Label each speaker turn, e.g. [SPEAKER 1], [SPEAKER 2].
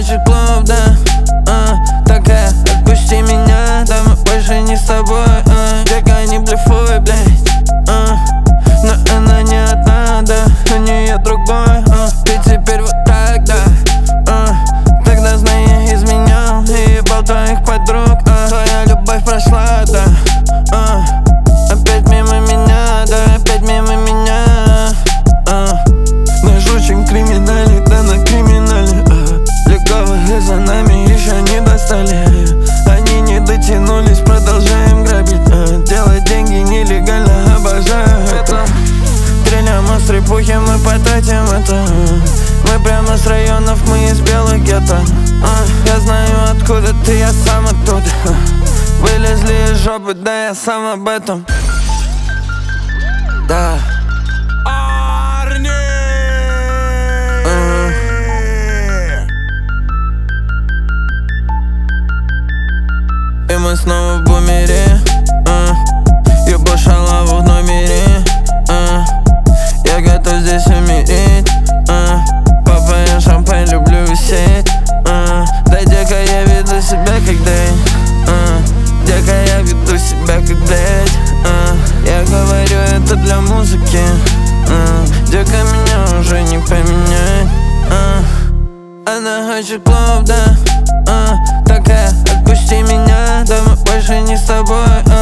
[SPEAKER 1] хочет клуб, да. Такая, отпусти меня, да мы больше не с тобой. Дека, не блефуй, блядь. Но она не одна, да, у нее другой. Ты теперь вот так, да. Тогда знай, я изменял и ебал твоих подруг. Твоя любовь прошла, да. Опять мимо меня, да, опять мимо меня. Наш очень криминальный, да, на криминале. Легковые за нами еще не достали. Они не дотянулись, продолжаем грабить. Делать деньги нелегально, обожаю это. Стреляем от стрельбухи, мы потратим это. Мы прямо с районов, мы из белых гетто. Я знаю откуда ты, я сам оттуда. Вылезли из жопы, да я сам об этом. Да. И мы снова в бумере. Ебу шалаву в номере. Я готов здесь умереть. Попоем шампань, люблю висеть. Да, дека, я веду себя как Дэйн. Дека, я веду себя как блядь. Я говорю это для музыки. Дека, меня уже не поменять. Она хочет клуб, да. Такая, отпусти меня, да мы больше не с тобой.